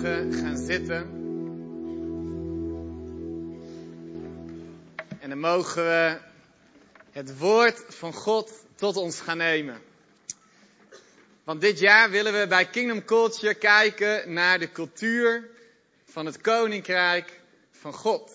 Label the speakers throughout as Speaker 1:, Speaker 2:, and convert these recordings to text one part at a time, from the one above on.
Speaker 1: mogen gaan zitten. En dan mogen we het woord van God tot ons gaan nemen. Want dit jaar willen we bij Kingdom Culture kijken naar de cultuur van het Koninkrijk van God.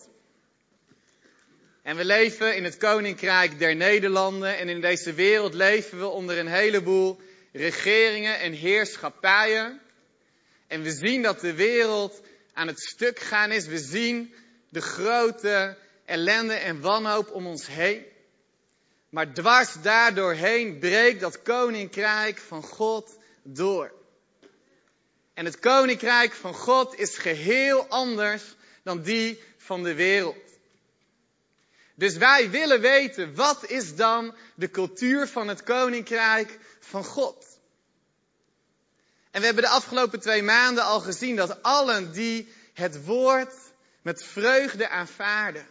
Speaker 1: En we leven in het Koninkrijk der Nederlanden en in deze wereld leven we onder een heleboel regeringen en heerschappijen. En we zien dat de wereld aan het stuk gaan is. We zien de grote ellende en wanhoop om ons heen. Maar dwars daardoorheen breekt dat Koninkrijk van God door. En het Koninkrijk van God is geheel anders dan die van de wereld. Dus wij willen weten, wat is dan de cultuur van het Koninkrijk van God? En we hebben de afgelopen 2 maanden al gezien dat allen die het woord met vreugde aanvaarden,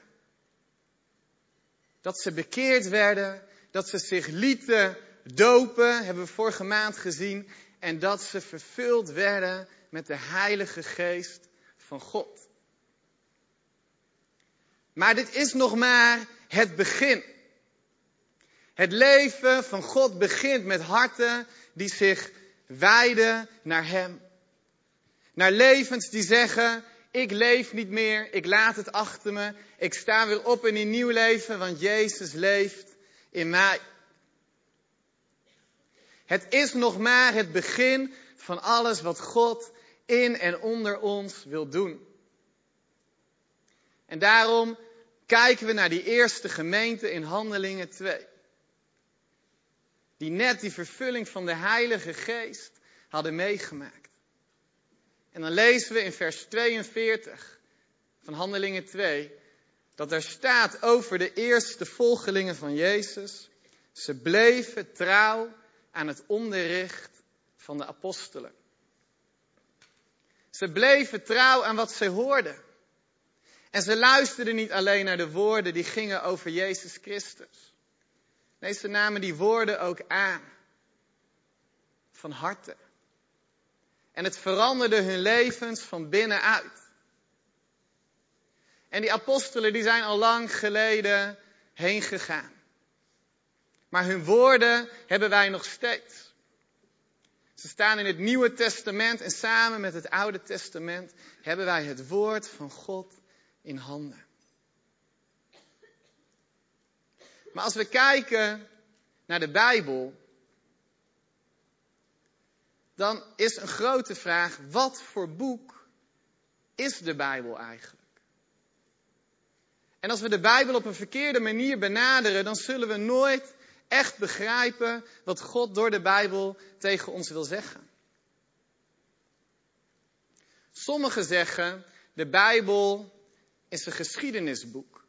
Speaker 1: dat ze bekeerd werden, dat ze zich lieten dopen, hebben we vorige maand gezien, en dat ze vervuld werden met de Heilige Geest van God. Maar dit is nog maar het begin. Het leven van God begint met harten die zich wijden naar Hem. Naar levens die zeggen, ik leef niet meer, ik laat het achter me. Ik sta weer op in een nieuw leven, want Jezus leeft in mij. Het is nog maar het begin van alles wat God in en onder ons wil doen. En daarom kijken we naar die eerste gemeente in Handelingen 2. Die net die vervulling van de Heilige Geest hadden meegemaakt. En dan lezen we in vers 42 van Handelingen 2... dat er staat over de eerste volgelingen van Jezus. Ze bleven trouw aan het onderricht van de apostelen. Ze bleven trouw aan wat ze hoorden. En ze luisterden niet alleen naar de woorden die gingen over Jezus Christus. Nee, ze namen die woorden ook aan. Van harte. En het veranderde hun levens van binnenuit. En die apostelen die zijn al lang geleden heen gegaan. Maar hun woorden hebben wij nog steeds. Ze staan in het Nieuwe Testament en samen met het Oude Testament hebben wij het woord van God in handen. Maar als we kijken naar de Bijbel, dan is een grote vraag, wat voor boek is de Bijbel eigenlijk? En als we de Bijbel op een verkeerde manier benaderen, dan zullen we nooit echt begrijpen wat God door de Bijbel tegen ons wil zeggen. Sommigen zeggen, de Bijbel is een geschiedenisboek.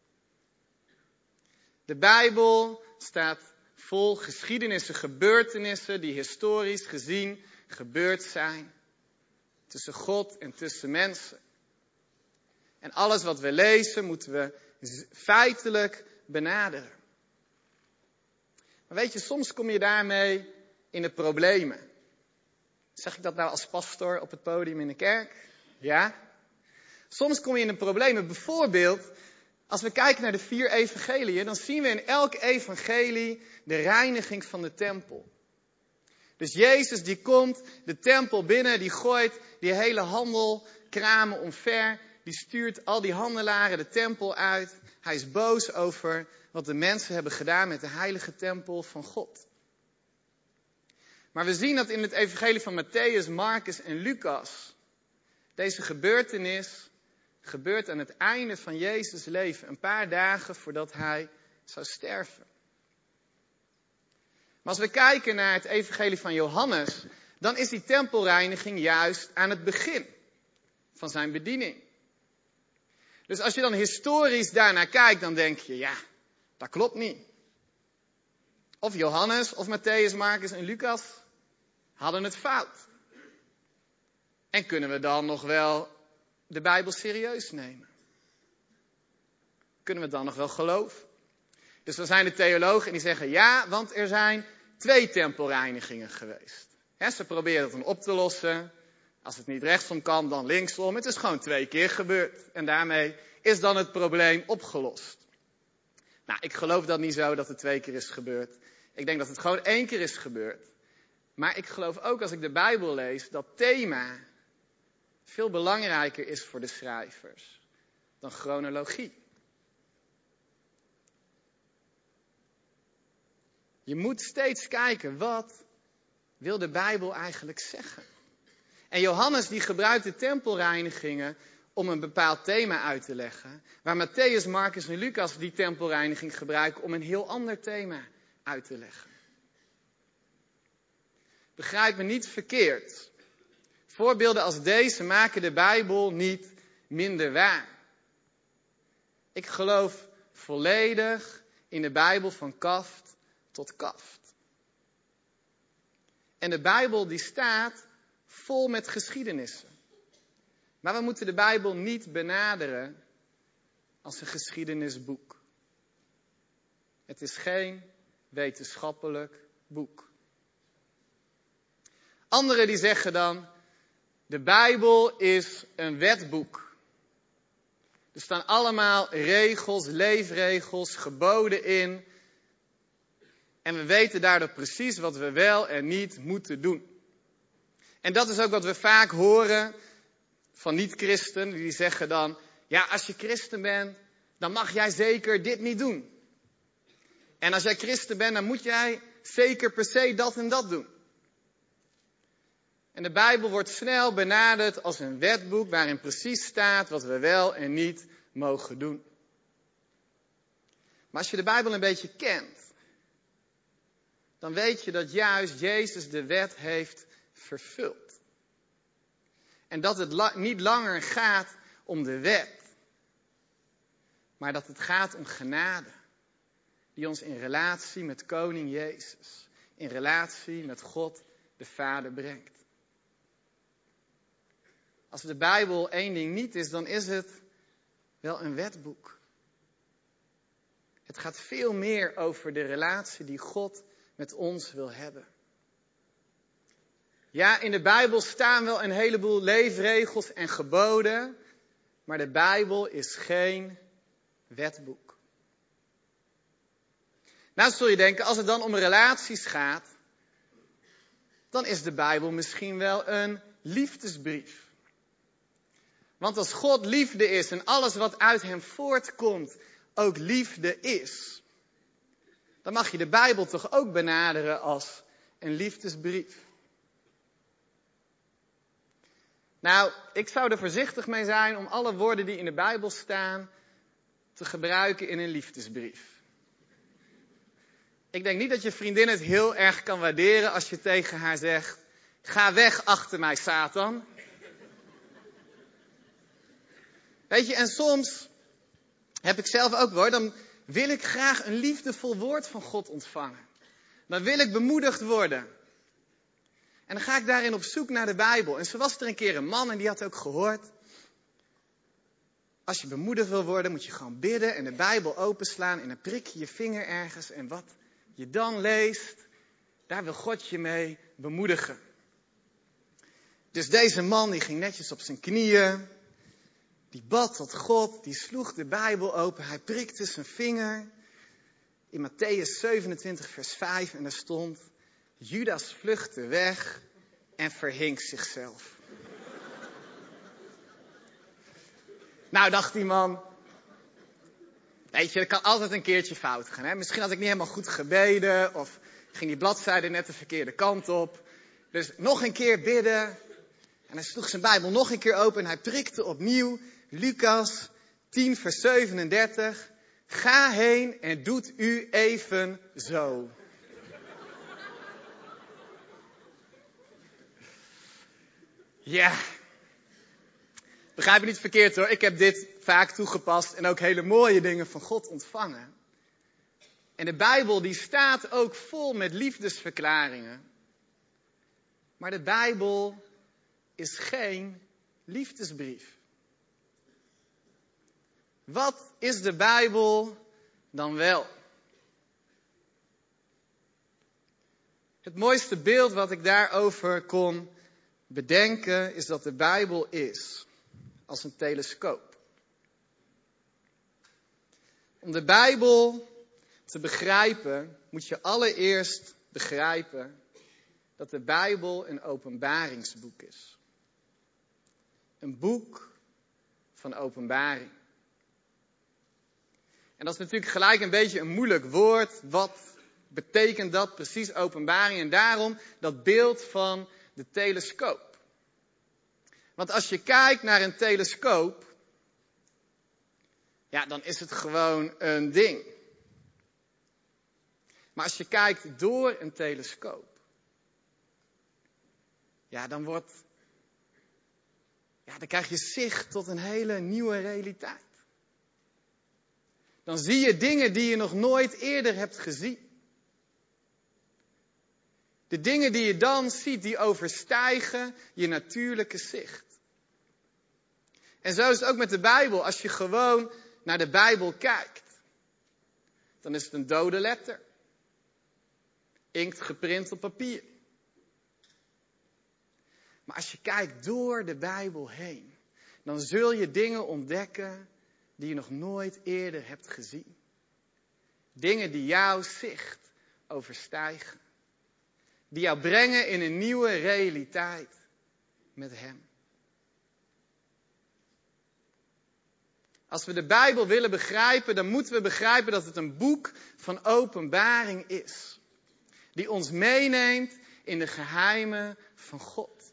Speaker 1: De Bijbel staat vol geschiedenissen, gebeurtenissen die historisch gezien gebeurd zijn. Tussen God en tussen mensen. En alles wat we lezen moeten we feitelijk benaderen. Maar weet je, soms kom je daarmee in de problemen. Zeg ik dat nou als pastoor op het podium in de kerk? Ja. Soms kom je in de problemen. Bijvoorbeeld, als we kijken naar de 4 evangeliën, dan zien we in elk evangelie de reiniging van de tempel. Dus Jezus die komt de tempel binnen, die gooit die hele handelkramen omver. Die stuurt al die handelaren de tempel uit. Hij is boos over wat de mensen hebben gedaan met de heilige tempel van God. Maar we zien dat in het evangelie van Mattheüs, Marcus en Lucas deze gebeurtenis gebeurt aan het einde van Jezus' leven. Een paar dagen voordat hij zou sterven. Maar als we kijken naar het evangelie van Johannes, dan is die tempelreiniging juist aan het begin van zijn bediening. Dus als je dan historisch daarnaar kijkt, dan denk je, ja, dat klopt niet. Of Johannes, of Mattheüs, Marcus en Lucas hadden het fout. En kunnen we dan nog wel de Bijbel serieus nemen? Kunnen we het dan nog wel geloven? Dus dan zijn de theologen en die zeggen, ja, want er zijn 2 tempelreinigingen geweest. Ze proberen het dan op te lossen Als het niet rechtsom kan, dan linksom. Het is gewoon 2 keer gebeurd. En daarmee is dan het probleem opgelost. Nou, ik geloof dat niet zo dat het 2 keer is gebeurd. Ik denk dat het gewoon 1 keer is gebeurd. Maar ik geloof ook als ik de Bijbel lees dat thema veel belangrijker is voor de schrijvers dan chronologie. Je moet steeds kijken, wat wil de Bijbel eigenlijk zeggen? En Johannes die gebruikt de tempelreinigingen om een bepaald thema uit te leggen. Waar Mattheüs, Marcus en Lucas die tempelreiniging gebruiken om een heel ander thema uit te leggen. Begrijp me niet verkeerd. Voorbeelden als deze maken de Bijbel niet minder waar. Ik geloof volledig in de Bijbel van kaft tot kaft. En de Bijbel die staat vol met geschiedenissen. Maar we moeten de Bijbel niet benaderen als een geschiedenisboek. Het is geen wetenschappelijk boek. Anderen die zeggen dan, de Bijbel is een wetboek. Er staan allemaal regels, leefregels, geboden in. En we weten daardoor precies wat we wel en niet moeten doen. En dat is ook wat we vaak horen van niet-christenen. Die zeggen dan, ja, als je christen bent, dan mag jij zeker dit niet doen. En als jij christen bent, dan moet jij zeker per se dat en dat doen. En de Bijbel wordt snel benaderd als een wetboek waarin precies staat wat we wel en niet mogen doen. Maar als je de Bijbel een beetje kent, dan weet je dat juist Jezus de wet heeft vervuld. En dat het niet langer gaat om de wet, maar dat het gaat om genade. Die ons in relatie met koning Jezus, in relatie met God de Vader brengt. Als de Bijbel één ding niet is, dan is het wel een wetboek. Het gaat veel meer over de relatie die God met ons wil hebben. Ja, in de Bijbel staan wel een heleboel leefregels en geboden, maar de Bijbel is geen wetboek. Nou zul je denken, als het dan om relaties gaat, dan is de Bijbel misschien wel een liefdesbrief. Want als God liefde is en alles wat uit hem voortkomt ook liefde is, dan mag je de Bijbel toch ook benaderen als een liefdesbrief. Nou, ik zou er voorzichtig mee zijn om alle woorden die in de Bijbel staan te gebruiken in een liefdesbrief. Ik denk niet dat je vriendin het heel erg kan waarderen als je tegen haar zegt, ga weg achter mij, Satan. Weet je, en soms heb ik zelf ook hoor, dan wil ik graag een liefdevol woord van God ontvangen. Dan wil ik bemoedigd worden. En dan ga ik daarin op zoek naar de Bijbel. En zo was er een keer een man en die had ook gehoord. Als je bemoedigd wil worden, moet je gewoon bidden en de Bijbel openslaan. En dan prik je je vinger ergens. En wat je dan leest, daar wil God je mee bemoedigen. Dus deze man die ging netjes op zijn knieën. Die bad tot God, die sloeg de Bijbel open. Hij prikte zijn vinger. In Mattheüs 27 vers 5 en daar stond, Judas vluchtte weg en verhing zichzelf. Nou, dacht die man, weet je, er kan altijd een keertje fout gaan. Hè? Misschien had ik niet helemaal goed gebeden of ging die bladzijde net de verkeerde kant op. Dus nog een keer bidden. En hij sloeg zijn Bijbel nog een keer open en hij prikte opnieuw Lucas 10 vers 37. Ga heen en doet u even zo. Ja, begrijp me niet verkeerd hoor. Ik heb dit vaak toegepast en ook hele mooie dingen van God ontvangen. En de Bijbel die staat ook vol met liefdesverklaringen. Maar de Bijbel is geen liefdesbrief. Wat is de Bijbel dan wel? Het mooiste beeld wat ik daarover kon bedenken is dat de Bijbel is als een telescoop. Om de Bijbel te begrijpen moet je allereerst begrijpen dat de Bijbel een openbaringsboek is. Een boek van openbaring. En dat is natuurlijk gelijk een beetje een moeilijk woord. Wat betekent dat precies, openbaring? En daarom dat beeld van de telescoop. Want als je kijkt naar een telescoop, ja, dan is het gewoon een ding. Maar als je kijkt door een telescoop, ja, dan krijg je zicht tot een hele nieuwe realiteit. Dan zie je dingen die je nog nooit eerder hebt gezien. De dingen die je dan ziet, die overstijgen je natuurlijke zicht. En zo is het ook met de Bijbel. Als je gewoon naar de Bijbel kijkt, dan is het een dode letter. Inkt geprint op papier. Maar als je kijkt door de Bijbel heen, dan zul je dingen ontdekken die je nog nooit eerder hebt gezien. Dingen die jouw zicht overstijgen. Die jou brengen in een nieuwe realiteit met Hem. Als we de Bijbel willen begrijpen, dan moeten we begrijpen dat het een boek van openbaring is. Die ons meeneemt in de geheimen van God.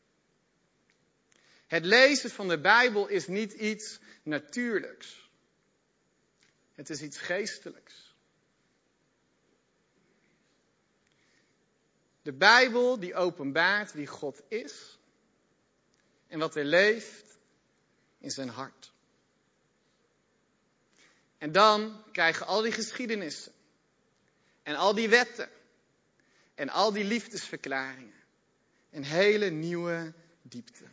Speaker 1: Het lezen van de Bijbel is niet iets natuurlijks. Het is iets geestelijks. De Bijbel die openbaart wie God is en wat er leeft in zijn hart. En dan krijgen al die geschiedenissen en al die wetten en al die liefdesverklaringen een hele nieuwe diepte.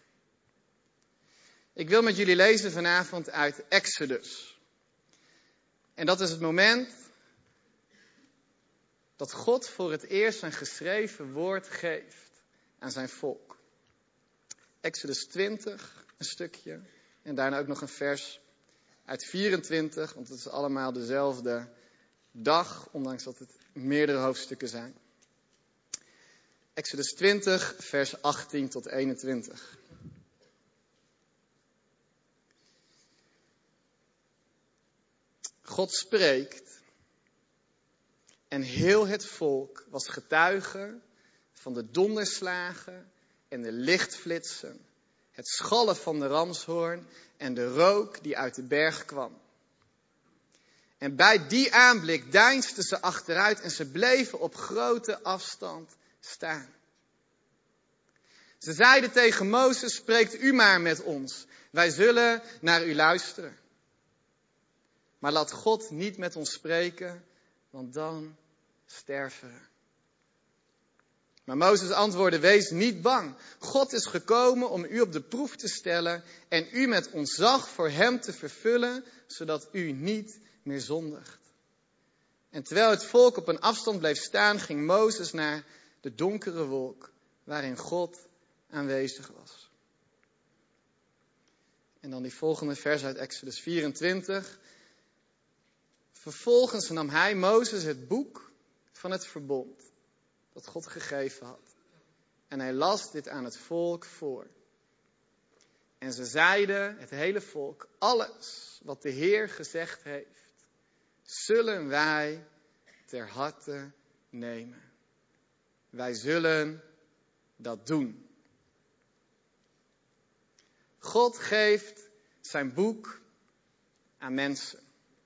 Speaker 1: Ik wil met jullie lezen vanavond uit Exodus. En dat is het moment dat God voor het eerst een geschreven woord geeft aan zijn volk. Exodus 20, een stukje. En daarna ook nog een vers uit 24, want het is allemaal dezelfde dag, ondanks dat het meerdere hoofdstukken zijn. Exodus 20, vers 18 tot 21. God spreekt en heel het volk was getuige van de donderslagen en de lichtflitsen, het schallen van de ramshoorn en de rook die uit de berg kwam. En bij die aanblik deinsden ze achteruit en ze bleven op grote afstand staan. Ze zeiden tegen Mozes, spreekt u maar met ons, wij zullen naar u luisteren. Maar laat God niet met ons spreken, want dan sterven we. Maar Mozes antwoordde, wees niet bang. God is gekomen om u op de proef te stellen en u met ontzag voor hem te vervullen, zodat u niet meer zondigt. En terwijl het volk op een afstand bleef staan, ging Mozes naar de donkere wolk, waarin God aanwezig was. En dan die volgende vers uit Exodus 24. Vervolgens nam hij, Mozes, het boek van het verbond dat God gegeven had. En hij las dit aan het volk voor. En ze zeiden, het hele volk, alles wat de Heer gezegd heeft, zullen wij ter harte nemen. Wij zullen dat doen. God geeft zijn boek aan mensen.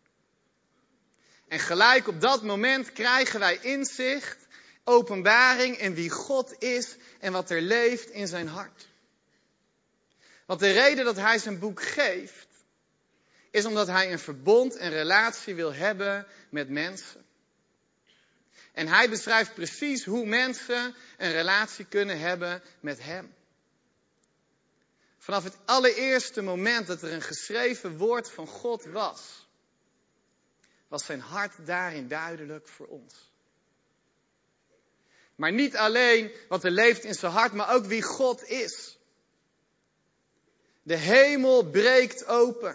Speaker 1: En gelijk op dat moment krijgen wij inzicht, openbaring in wie God is en wat er leeft in zijn hart. Want de reden dat hij zijn boek geeft, is omdat hij een verbond en relatie wil hebben met mensen. En hij beschrijft precies hoe mensen een relatie kunnen hebben met hem. Vanaf het allereerste moment dat er een geschreven woord van God was zijn hart daarin duidelijk voor ons. Maar niet alleen wat er leeft in zijn hart, maar ook wie God is. De hemel breekt open.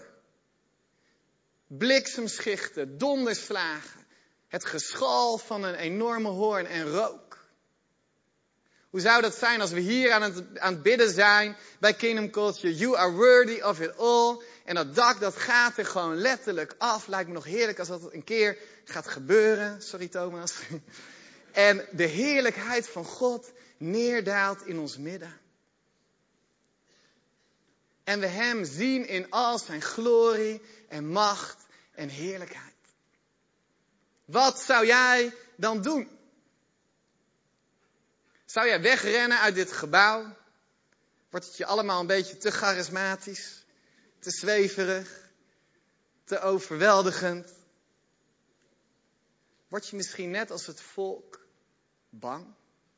Speaker 1: Bliksemschichten, donderslagen. Het geschal van een enorme hoorn en rook. Hoe zou dat zijn als we hier aan het bidden zijn bij Kingdom Culture? You are worthy of it all. En dat dak dat gaat er gewoon letterlijk af. Lijkt me nog heerlijk als dat een keer gaat gebeuren. Sorry Thomas. En de heerlijkheid van God neerdaalt in ons midden. En we hem zien in al zijn glorie en macht en heerlijkheid. Wat zou jij dan doen? Zou jij wegrennen uit dit gebouw? Wordt het je allemaal een beetje te charismatisch? Te zweverig? Te overweldigend? Word je misschien net als het volk bang?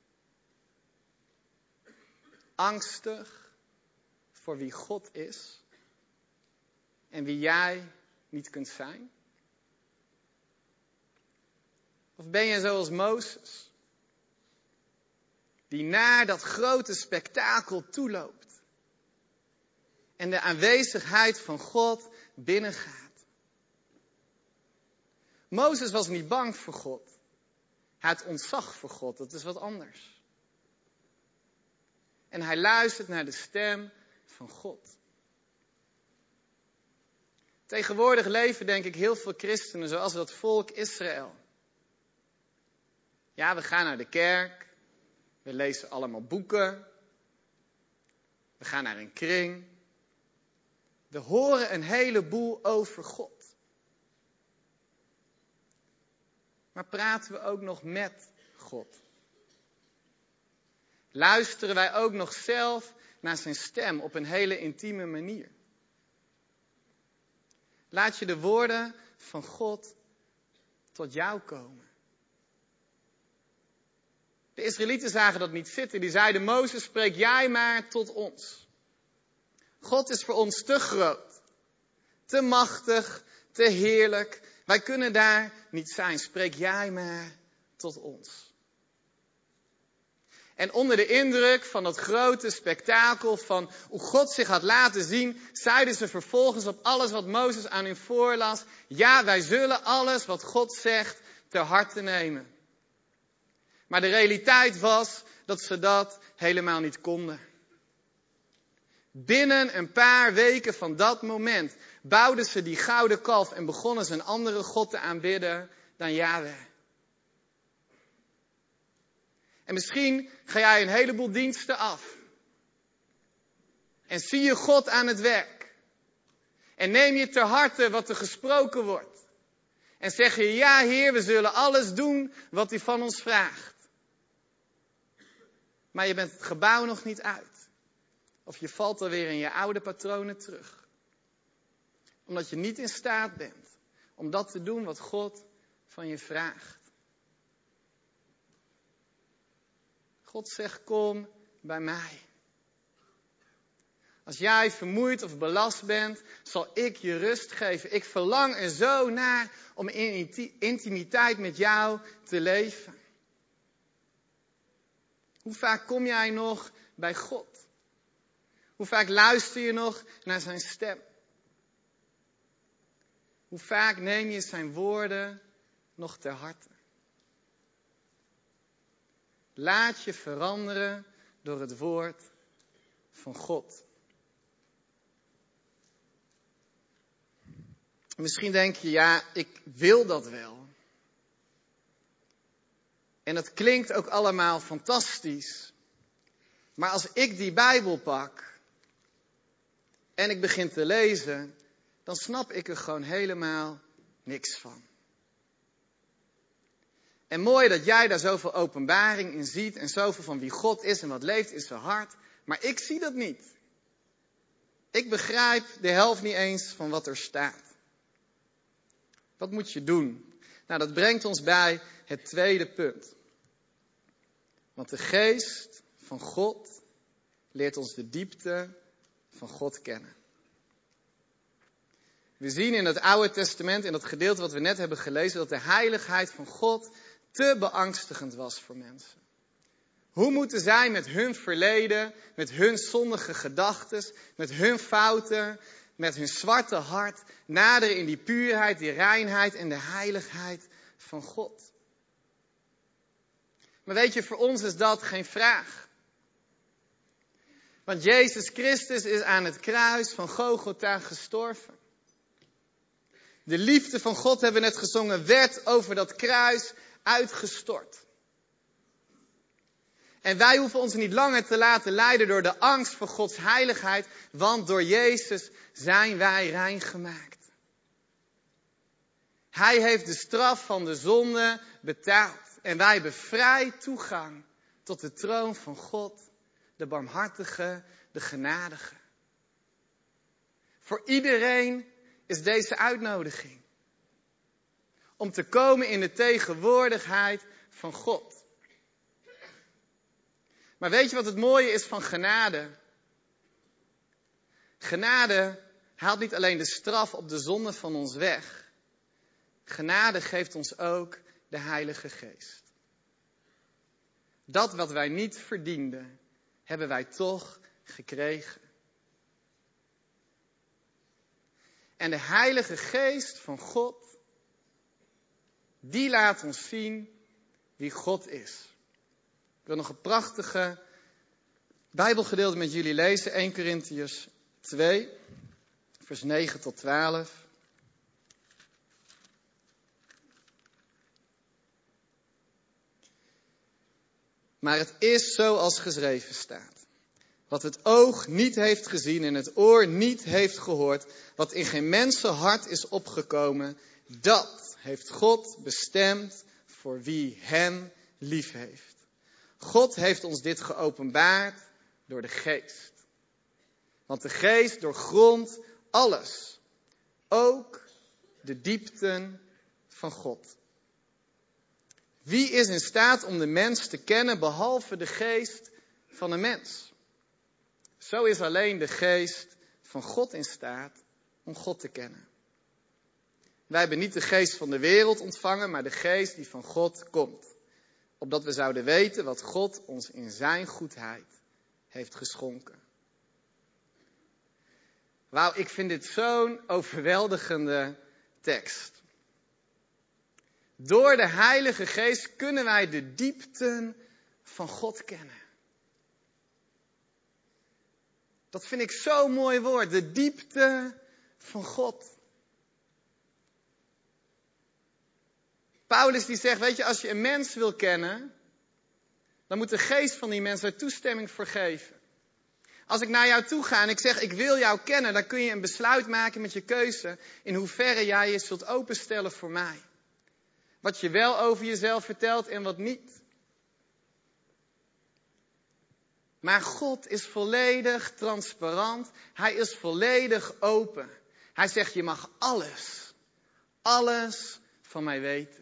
Speaker 1: Angstig voor wie God is? En wie jij niet kunt zijn? Of ben je zoals Mozes? Die naar dat grote spektakel toeloopt. En de aanwezigheid van God binnengaat. Mozes was niet bang voor God. Hij had ontzag voor God. Dat is wat anders. En hij luistert naar de stem van God. Tegenwoordig leven denk ik heel veel christenen zoals dat volk Israël. Ja, we gaan naar de kerk. We lezen allemaal boeken. We gaan naar een kring. We horen een heleboel over God. Maar praten we ook nog met God? Luisteren wij ook nog zelf naar zijn stem op een hele intieme manier? Laat je de woorden van God tot jou komen. De Israëlieten zagen dat niet zitten. Die zeiden, Mozes, spreek jij maar tot ons. God is voor ons te groot, te machtig, te heerlijk. Wij kunnen daar niet zijn. Spreek jij maar tot ons. En onder de indruk van dat grote spektakel van hoe God zich had laten zien, zeiden ze vervolgens op alles wat Mozes aan hen voorlas, ja, wij zullen alles wat God zegt ter harte nemen. Maar de realiteit was dat ze dat helemaal niet konden. Binnen een paar weken van dat moment bouwden ze die gouden kalf en begonnen ze een andere God te aanbidden dan Yahweh. En misschien ga jij een heleboel diensten af. En zie je God aan het werk. En neem je ter harte wat er gesproken wordt. En zeg je, ja Heer, we zullen alles doen wat u van ons vraagt. Maar je bent het gebouw nog niet uit. Of je valt alweer in je oude patronen terug. Omdat je niet in staat bent om dat te doen wat God van je vraagt. God zegt, kom bij mij. Als jij vermoeid of belast bent, zal ik je rust geven. Ik verlang er zo naar om in intimiteit met jou te leven. Hoe vaak kom jij nog bij God? Hoe vaak luister je nog naar zijn stem? Hoe vaak neem je zijn woorden nog ter harte? Laat je veranderen door het woord van God. Misschien denk je, ja, ik wil dat wel. En het klinkt ook allemaal fantastisch. Maar als ik die Bijbel pak en ik begin te lezen, dan snap ik er gewoon helemaal niks van. En mooi dat jij daar zoveel openbaring in ziet en zoveel van wie God is en wat leeft in zijn hart. Maar ik zie dat niet. Ik begrijp de helft niet eens van wat er staat. Wat moet je doen? Nou, dat brengt ons bij het tweede punt. Want de geest van God leert ons de diepte van God kennen. We zien in het Oude Testament, in dat gedeelte wat we net hebben gelezen, dat de heiligheid van God te beangstigend was voor mensen. Hoe moeten zij met hun verleden, met hun zondige gedachten, met hun fouten, met hun zwarte hart naderen in die puurheid, die reinheid en de heiligheid van God? Maar weet je, voor ons is dat geen vraag. Want Jezus Christus is aan het kruis van Golgotha gestorven. De liefde van God, hebben we net gezongen, werd over dat kruis uitgestort. En wij hoeven ons niet langer te laten leiden door de angst voor Gods heiligheid, want door Jezus zijn wij rein gemaakt. Hij heeft de straf van de zonde betaald. En wij hebben vrij toegang tot de troon van God, de barmhartige, de genadige. Voor iedereen is deze uitnodiging om te komen in de tegenwoordigheid van God. Maar weet je wat het mooie is van genade? Genade haalt niet alleen de straf op de zonde van ons weg. Genade geeft ons ook de Heilige Geest. Dat wat wij niet verdienden, hebben wij toch gekregen. En de Heilige Geest van God, die laat ons zien wie God is. Ik wil nog een prachtige Bijbelgedeelte met jullie lezen. 1 Korintiërs 2, vers 9 tot 12. Maar het is zoals geschreven staat. Wat het oog niet heeft gezien en het oor niet heeft gehoord, wat in geen mensenhart is opgekomen, dat heeft God bestemd voor wie hem lief heeft. God heeft ons dit geopenbaard door de Geest. Want de Geest doorgrondt alles, ook de diepten van God. Wie is in staat om de mens te kennen behalve de geest van een mens? Zo is alleen de geest van God in staat om God te kennen. Wij hebben niet de geest van de wereld ontvangen, maar de geest die van God komt. Opdat we zouden weten wat God ons in zijn goedheid heeft geschonken. Wauw, ik vind dit zo'n overweldigende tekst. Door de Heilige Geest kunnen wij de diepten van God kennen. Dat vind ik zo'n mooi woord, de diepte van God. Paulus die zegt, weet je, als je een mens wil kennen, dan moet de geest van die mens er toestemming voor geven. Als ik naar jou toe ga en ik zeg, ik wil jou kennen, dan kun je een besluit maken met je keuze in hoeverre jij je zult openstellen voor mij. Wat je wel over jezelf vertelt en wat niet. Maar God is volledig transparant. Hij is volledig open. Hij zegt, je mag alles van mij weten.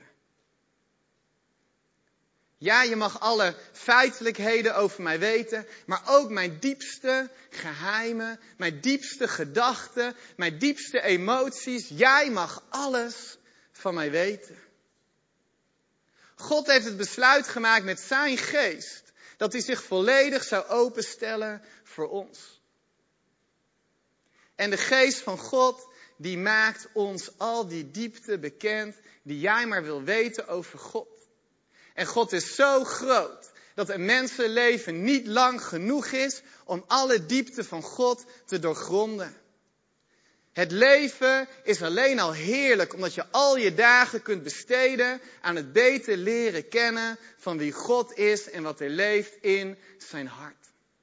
Speaker 1: Ja, je mag alle feitelijkheden over mij weten, maar ook mijn diepste geheimen, mijn diepste gedachten, mijn diepste emoties. Jij mag alles van mij weten. God heeft het besluit gemaakt met zijn geest, dat hij zich volledig zou openstellen voor ons. En de geest van God, die maakt ons al die diepte bekend, die jij maar wil weten over God. En God is zo groot, dat een mensenleven niet lang genoeg is om alle diepte van God te doorgronden. Het leven is alleen al heerlijk, omdat je al je dagen kunt besteden aan het beter leren kennen van wie God is en wat er leeft in zijn hart.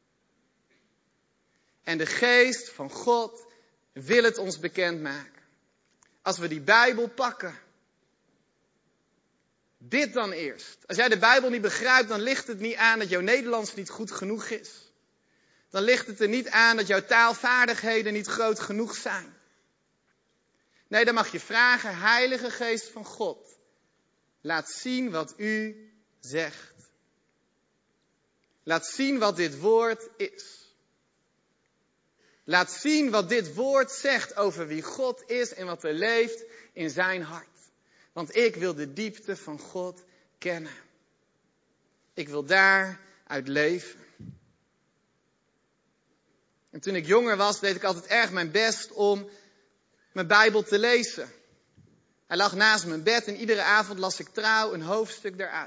Speaker 1: En de geest van God wil het ons bekendmaken. Als we die Bijbel pakken. Dit dan eerst. Als jij de Bijbel niet begrijpt, dan ligt het niet aan dat jouw Nederlands niet goed genoeg is. Dan ligt het er niet aan dat jouw taalvaardigheden niet groot genoeg zijn. Nee, dan mag je vragen, Heilige Geest van God, laat zien wat u zegt. Laat zien wat dit woord is. Laat zien wat dit woord zegt over wie God is en wat er leeft in zijn hart. Want ik wil de diepte van God kennen. Ik wil daar uit leven. En toen ik jonger was, deed ik altijd erg mijn best om mijn Bijbel te lezen. Hij lag naast mijn bed en iedere avond las ik trouw een hoofdstuk eruit.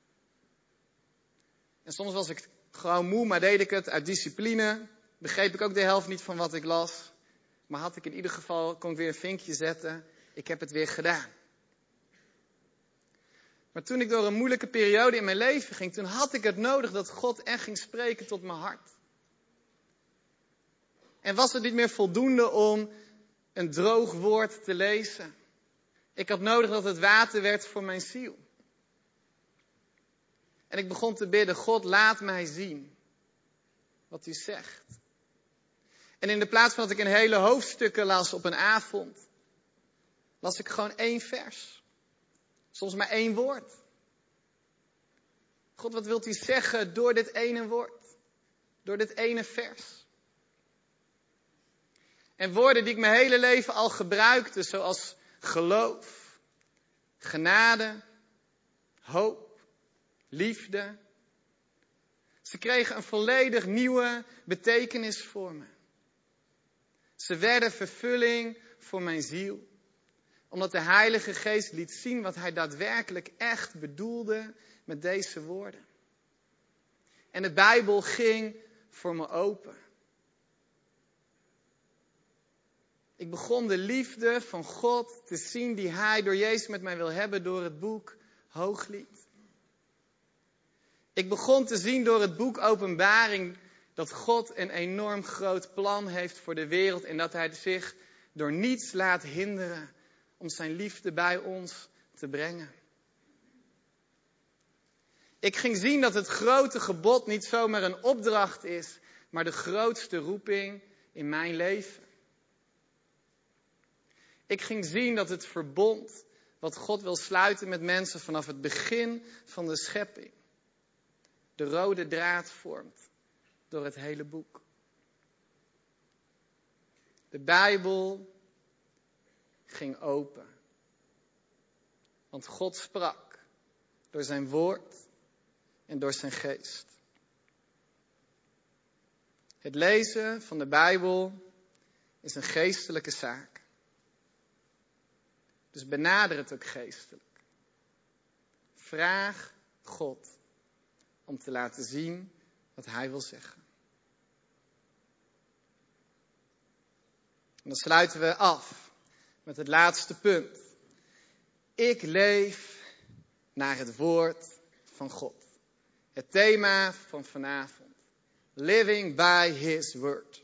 Speaker 1: En soms was ik gewoon moe, maar deed ik het uit discipline. Begreep ik ook de helft niet van wat ik las. Maar had ik in ieder geval, kon ik weer een vinkje zetten. Ik heb het weer gedaan. Maar toen ik door een moeilijke periode in mijn leven ging, toen had ik het nodig dat God echt ging spreken tot mijn hart. En was het niet meer voldoende om een droog woord te lezen. Ik had nodig dat het water werd voor mijn ziel. En ik begon te bidden, God, laat mij zien wat u zegt. En in de plaats van dat ik een hele hoofdstukken las op een avond, las ik gewoon 1 vers. Soms maar 1 woord. God, wat wilt u zeggen door dit ene woord? Door dit ene vers? En woorden die ik mijn hele leven al gebruikte, zoals geloof, genade, hoop, liefde. Ze kregen een volledig nieuwe betekenis voor me. Ze werden vervulling voor mijn ziel. Omdat de Heilige Geest liet zien wat hij daadwerkelijk echt bedoelde met deze woorden. En de Bijbel ging voor me open. Ik begon de liefde van God te zien die hij door Jezus met mij wil hebben door het boek Hooglied. Ik begon te zien door het boek Openbaring dat God een enorm groot plan heeft voor de wereld en dat hij zich door niets laat hinderen om zijn liefde bij ons te brengen. Ik ging zien dat het grote gebod niet zomaar een opdracht is, maar de grootste roeping in mijn leven. Ik ging zien dat het verbond wat God wil sluiten met mensen vanaf het begin van de schepping de rode draad vormt door het hele boek. De Bijbel ging open. Want God sprak door zijn woord en door zijn geest. Het lezen van de Bijbel is een geestelijke zaak. Dus benader het ook geestelijk. Vraag God om te laten zien wat hij wil zeggen. En dan sluiten we af met het laatste punt. Ik leef naar het woord van God. Het thema van vanavond. Living by his word.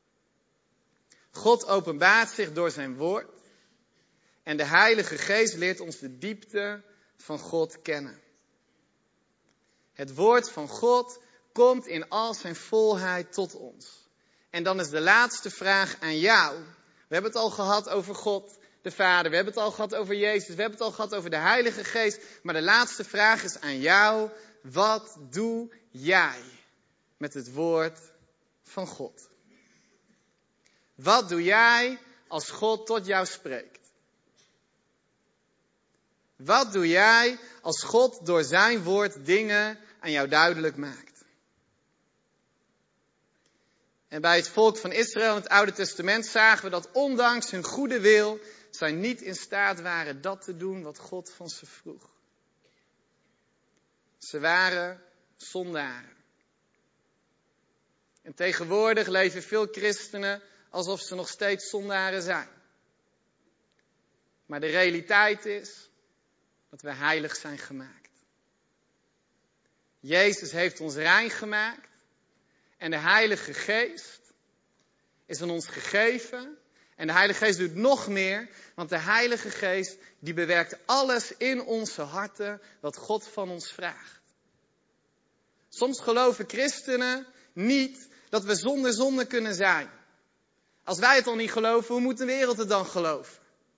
Speaker 1: God openbaart zich door zijn woord. En de Heilige Geest leert ons de diepte van God kennen. Het woord van God komt in al zijn volheid tot ons. En dan is de laatste vraag aan jou. We hebben het al gehad over God, de Vader. We hebben het al gehad over Jezus. We hebben het al gehad over de Heilige Geest. Maar de laatste vraag is aan jou. Wat doe jij met het woord van God? Wat doe jij als God tot jou spreekt? Wat doe jij als God door zijn woord dingen aan jou duidelijk maakt? En bij het volk van Israël in het Oude Testament zagen we dat ondanks hun goede wil zij niet in staat waren dat te doen wat God van ze vroeg. Ze waren zondaren. En tegenwoordig leven veel christenen alsof ze nog steeds zondaren zijn. Maar de realiteit is dat we heilig zijn gemaakt. Jezus heeft ons rein gemaakt. En de Heilige Geest is aan ons gegeven. En de Heilige Geest doet nog meer. Want de Heilige Geest die bewerkt alles in onze harten wat God van ons vraagt. Soms geloven christenen niet dat we zonder zonde kunnen zijn. Als wij het al niet geloven, hoe moet de wereld het dan geloven?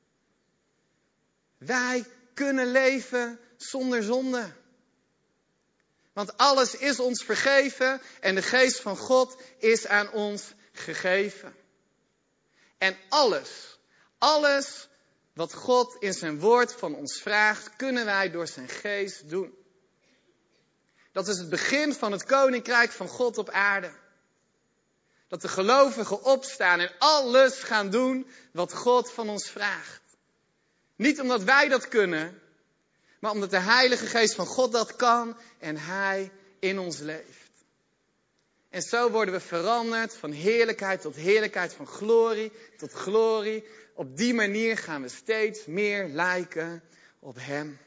Speaker 1: Wij kunnen leven zonder zonde. Want alles is ons vergeven en de geest van God is aan ons gegeven. En alles wat God in zijn woord van ons vraagt, kunnen wij door zijn geest doen. Dat is het begin van het koninkrijk van God op aarde. Dat de gelovigen opstaan en alles gaan doen wat God van ons vraagt. Niet omdat wij dat kunnen, maar omdat de Heilige Geest van God dat kan en Hij in ons leeft. En zo worden we veranderd van heerlijkheid tot heerlijkheid, van glorie tot glorie. Op die manier gaan we steeds meer lijken op Hem.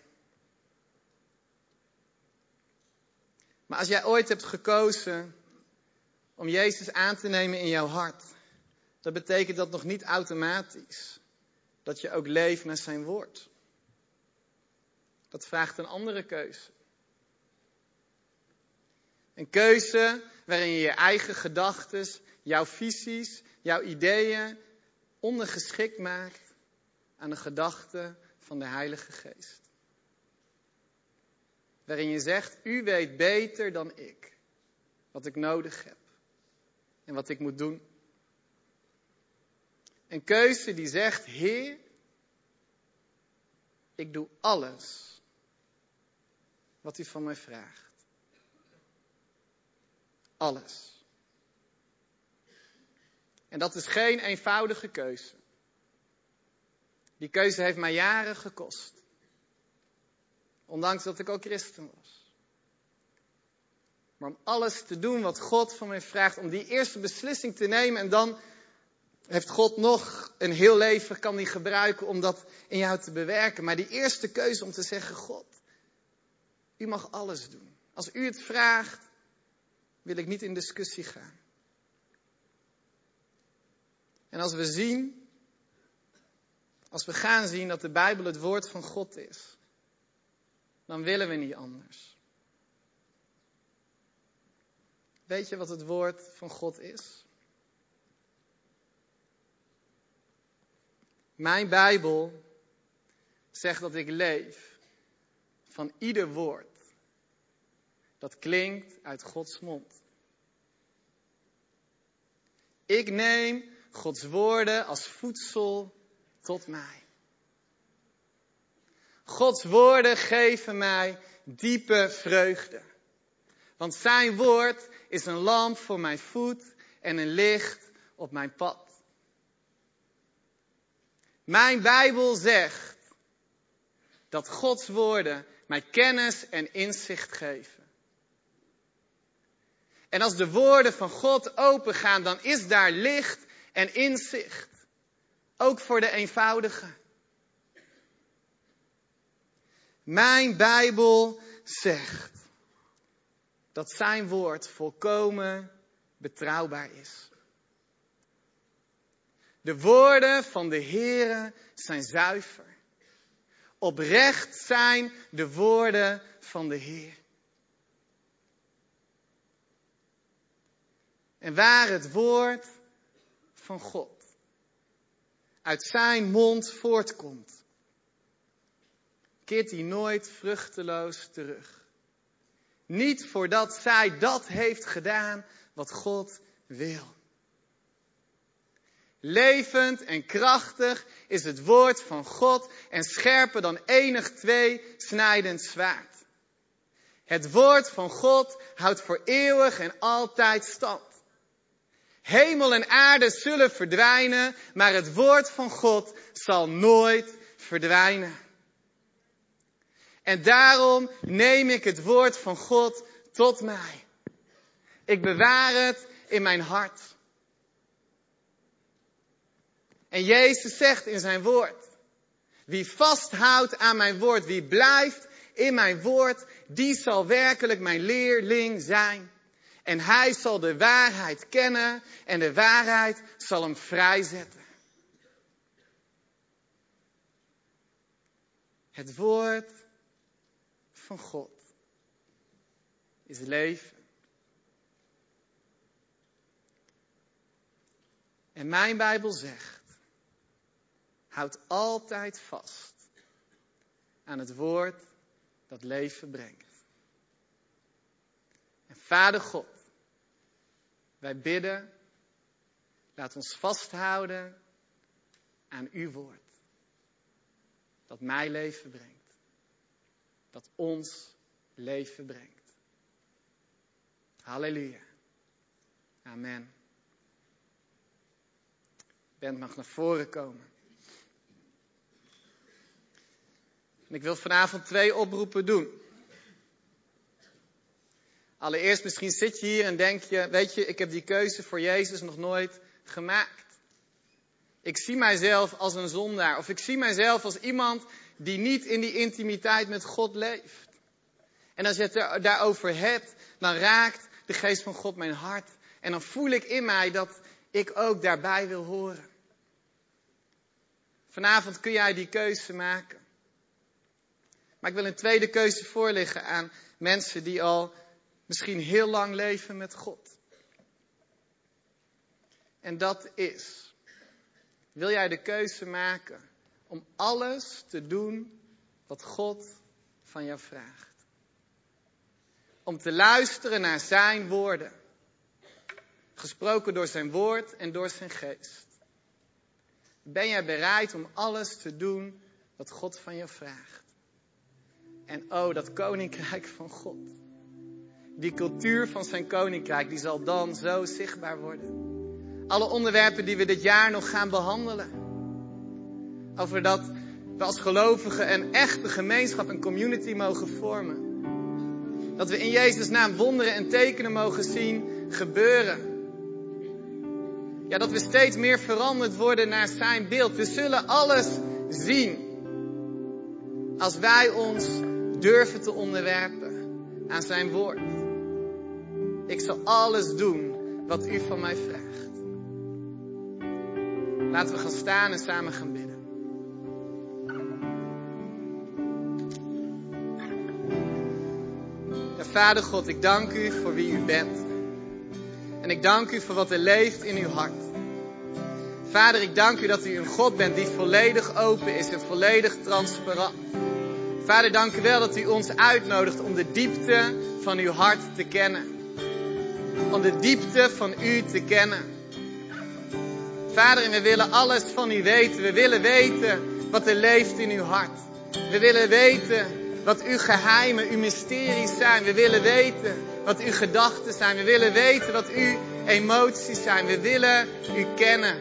Speaker 1: Maar als jij ooit hebt gekozen om Jezus aan te nemen in jouw hart, dan betekent dat nog niet automatisch dat je ook leeft naar zijn woord. Dat vraagt een andere keuze. Een keuze waarin je je eigen gedachten, jouw visies, jouw ideeën ondergeschikt maakt aan de gedachten van de Heilige Geest. Waarin je zegt, u weet beter dan ik wat ik nodig heb en wat ik moet doen. Een keuze die zegt, Heer, ik doe alles wat u van mij vraagt. Alles. En dat is geen eenvoudige keuze. Die keuze heeft mij jaren gekost. Ondanks dat ik ook christen was. Maar om alles te doen wat God van mij vraagt, om die eerste beslissing te nemen en dan heeft God nog een heel leven, kan hij gebruiken om dat in jou te bewerken. Maar die eerste keuze om te zeggen, God, u mag alles doen. Als u het vraagt, wil ik niet in discussie gaan. En als we gaan zien dat de Bijbel het woord van God is, dan willen we niet anders. Weet je wat het woord van God is? Mijn Bijbel zegt dat ik leef van ieder woord dat klinkt uit Gods mond. Ik neem Gods woorden als voedsel tot mij. Gods woorden geven mij diepe vreugde. Want zijn woord is een lamp voor mijn voet en een licht op mijn pad. Mijn Bijbel zegt dat Gods woorden mij kennis en inzicht geven. En als de woorden van God opengaan, dan is daar licht en inzicht. Ook voor de eenvoudigen. Mijn Bijbel zegt dat zijn woord volkomen betrouwbaar is. De woorden van de Heere zijn zuiver. Oprecht zijn de woorden van de Heer. En waar het woord van God uit zijn mond voortkomt, keert hij nooit vruchteloos terug. Niet voordat zij dat heeft gedaan wat God wil. Levend en krachtig is het woord van God en scherper dan enig tweesnijdend zwaard. Het woord van God houdt voor eeuwig en altijd stand. Hemel en aarde zullen verdwijnen, maar het woord van God zal nooit verdwijnen. En daarom neem ik het woord van God tot mij. Ik bewaar het in mijn hart. En Jezus zegt in zijn woord, wie vasthoudt aan mijn woord, wie blijft in mijn woord, die zal werkelijk mijn leerling zijn. En hij zal de waarheid kennen en de waarheid zal hem vrijzetten. Het woord van God is leven. En mijn Bijbel zegt, houd altijd vast aan het woord dat leven brengt. En Vader God, wij bidden, laat ons vasthouden aan uw woord. Dat mij leven brengt. Dat ons leven brengt. Halleluja. Amen. Band mag naar voren komen. En ik wil vanavond 2 oproepen doen. Allereerst, misschien zit je hier en denk je, weet je, ik heb die keuze voor Jezus nog nooit gemaakt. Ik zie mijzelf als een zondaar. Of ik zie mijzelf als iemand die niet in die intimiteit met God leeft. En als je het daarover hebt, dan raakt de geest van God mijn hart. En dan voel ik in mij dat ik ook daarbij wil horen. Vanavond kun jij die keuze maken. Maar ik wil een tweede keuze voorleggen aan mensen die al misschien heel lang leven met God. En dat is, wil jij de keuze maken om alles te doen wat God van jou vraagt? Om te luisteren naar zijn woorden. Gesproken door zijn woord en door zijn geest. Ben jij bereid om alles te doen wat God van je vraagt? En dat koninkrijk van God. Die cultuur van zijn koninkrijk, die zal dan zo zichtbaar worden. Alle onderwerpen die we dit jaar nog gaan behandelen. Over dat we als gelovigen een echte gemeenschap en community mogen vormen. Dat we in Jezus' naam wonderen en tekenen mogen zien gebeuren. Ja, dat we steeds meer veranderd worden naar zijn beeld. We zullen alles zien. Als wij ons durven te onderwerpen aan zijn woord. Ik zal alles doen wat u van mij vraagt. Laten we gaan staan en samen gaan bidden. Ja, Vader God, ik dank u voor wie u bent. En ik dank u voor wat er leeft in uw hart. Vader, ik dank u dat u een God bent die volledig open is en volledig transparant. Vader, dank u wel dat u ons uitnodigt om de diepte van uw hart te kennen. Om de diepte van u te kennen. Vader, en we willen alles van u weten. We willen weten wat er leeft in uw hart. We willen weten wat uw geheimen, uw mysteries zijn. We willen weten wat uw gedachten zijn. We willen weten wat uw emoties zijn. We willen u kennen.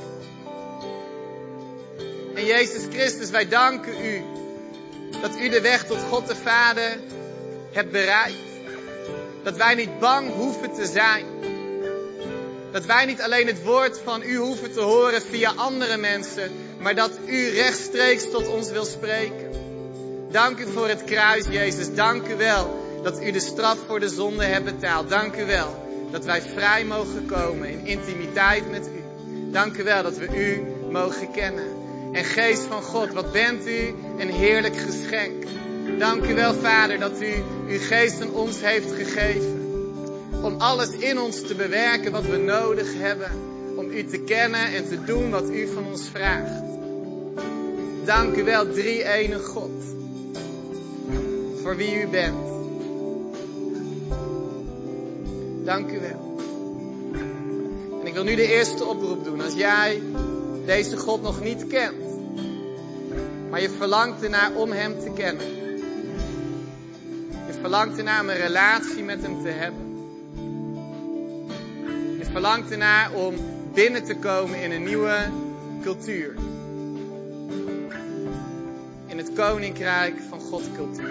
Speaker 1: En Jezus Christus, wij danken u dat u de weg tot God de Vader hebt bereid. Dat wij niet bang hoeven te zijn. Dat wij niet alleen het woord van u hoeven te horen via andere mensen, maar dat u rechtstreeks tot ons wil spreken. Dank u voor het kruis, Jezus. Dank u wel dat u de straf voor de zonde hebt betaald. Dank u wel dat wij vrij mogen komen in intimiteit met u. Dank u wel dat we u mogen kennen. En Geest van God, wat bent u een heerlijk geschenk. Dank u wel, Vader, dat u uw geest aan ons heeft gegeven. Om alles in ons te bewerken wat we nodig hebben. Om u te kennen en te doen wat u van ons vraagt. Dank u wel, drie-ene God. Voor wie u bent. Dank u wel. En ik wil nu de eerste oproep doen. Als jij deze God nog niet kent. Maar je verlangt ernaar om hem te kennen. Je verlangt ernaar om een relatie met hem te hebben. Je verlangt ernaar om binnen te komen in een nieuwe cultuur. In het koninkrijk van God cultuur.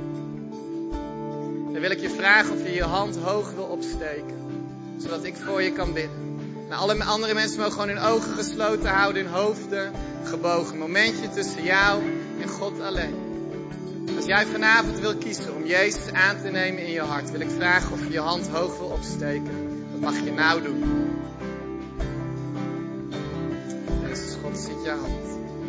Speaker 1: Dan wil ik je vragen of je je hand hoog wil opsteken. Zodat ik voor je kan bidden. Nou, alle andere mensen mogen gewoon hun ogen gesloten houden, hun hoofden gebogen. Een momentje tussen jou en God alleen. Als jij vanavond wil kiezen om Jezus aan te nemen in je hart, wil ik vragen of je je hand hoog wil opsteken. Dat mag je nou doen. Jezus, God ziet je hand.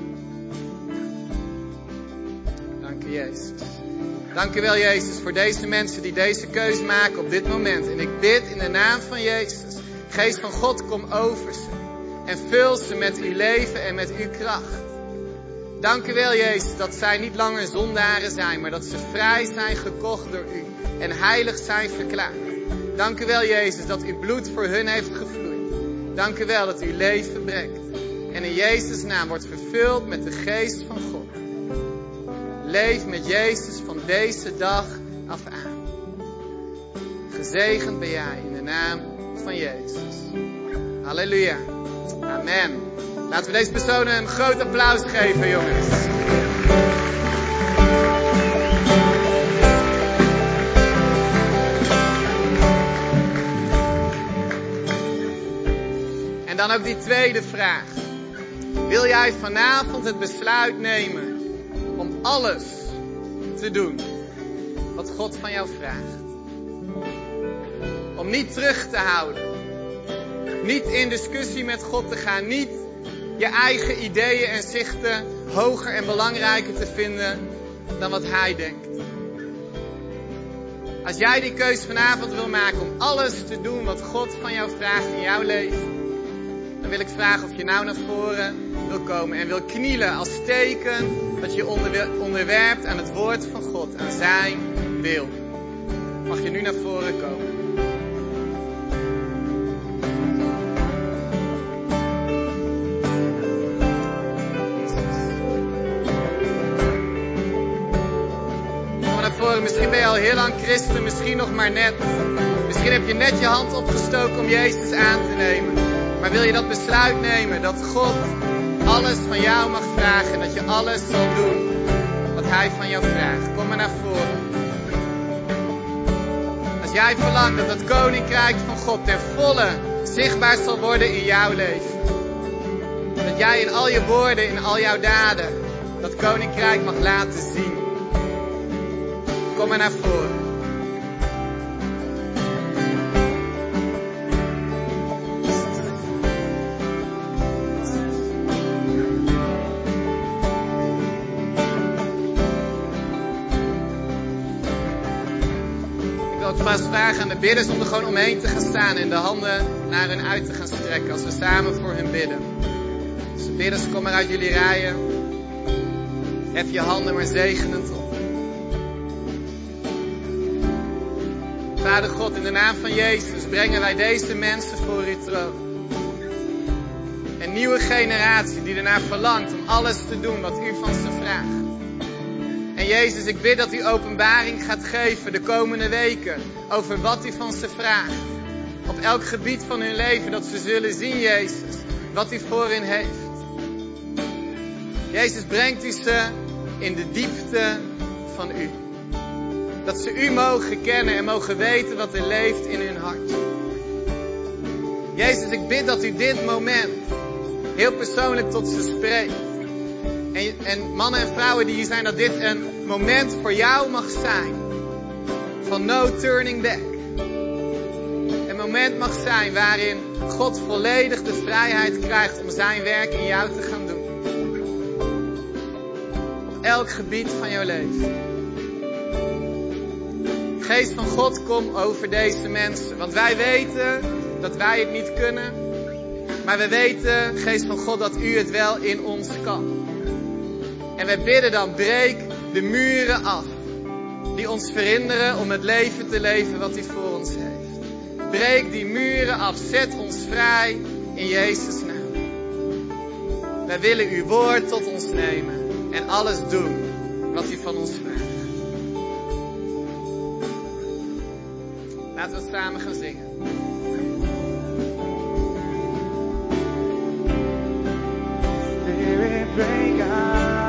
Speaker 1: Dank u, Jezus. Dank u wel, Jezus, voor deze mensen die deze keus maken op dit moment. En ik bid in de naam van Jezus. Geest van God, kom over ze. En vul ze met uw leven en met uw kracht. Dank u wel, Jezus, dat zij niet langer zondaren zijn, maar dat ze vrij zijn gekocht door u. En heilig zijn verklaard. Dank u wel, Jezus, dat uw bloed voor hun heeft gevloeid. Dank u wel dat uw leven brengt. En in Jezus' naam wordt vervuld met de geest van God. Leef met Jezus van deze dag af aan. Gezegend ben jij in de naam van Jezus. Halleluja. Amen. Laten we deze personen een groot applaus geven, jongens. En dan ook die tweede vraag. Wil jij vanavond het besluit nemen om alles te doen wat God van jou vraagt? Om niet terug te houden. Niet in discussie met God te gaan. Niet je eigen ideeën en zichten hoger en belangrijker te vinden dan wat Hij denkt. Als jij die keus vanavond wil maken om alles te doen wat God van jou vraagt in jouw leven, dan wil ik vragen of je nou naar voren wil komen en wil knielen als teken dat je onderwerpt aan het woord van God, aan zijn wil. Mag je nu naar voren komen. Misschien ben je al heel lang christen, misschien nog maar net. Misschien heb je net je hand opgestoken om Jezus aan te nemen. Maar wil je dat besluit nemen, dat God alles van jou mag vragen en dat je alles zal doen wat Hij van jou vraagt. Kom maar naar voren. Als jij verlangt dat het koninkrijk van God ten volle zichtbaar zal worden in jouw leven. Dat jij in al je woorden, in al jouw daden, dat koninkrijk mag laten zien. Kom maar naar voren. Ik wil ook vast vragen aan de bidders om er gewoon omheen te gaan staan en de handen naar hun uit te gaan strekken als we samen voor hun bidden. Dus de bidders, kom maar uit jullie rijen. Hef je handen maar zegenend op. Vader God, in de naam van Jezus brengen wij deze mensen voor uw troon. Een nieuwe generatie die ernaar verlangt om alles te doen wat u van ze vraagt. En Jezus, ik bid dat u openbaring gaat geven de komende weken over wat u van ze vraagt. Op elk gebied van hun leven, dat ze zullen zien, Jezus, wat u voor hen heeft. Jezus, brengt u ze in de diepte van u. Dat ze u mogen kennen en mogen weten wat er leeft in hun hart. Jezus, ik bid dat u dit moment heel persoonlijk tot ze spreekt. En mannen en vrouwen die hier zijn, dat dit een moment voor jou mag zijn. Van no turning back. Een moment mag zijn waarin God volledig de vrijheid krijgt om zijn werk in jou te gaan doen. Op elk gebied van jouw leven. Geest van God, kom over deze mensen. Want wij weten dat wij het niet kunnen. Maar we weten, Geest van God, dat u het wel in ons kan. En wij bidden dan, breek de muren af. Die ons verhinderen om het leven te leven wat u voor ons heeft. Breek die muren af. Zet ons vrij in Jezus' naam. Wij willen uw woord tot ons nemen. En alles doen wat u van ons vraagt. Laten we samen gaan zingen.
Speaker 2: Spirit, break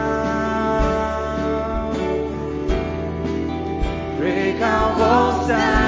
Speaker 2: out walls down.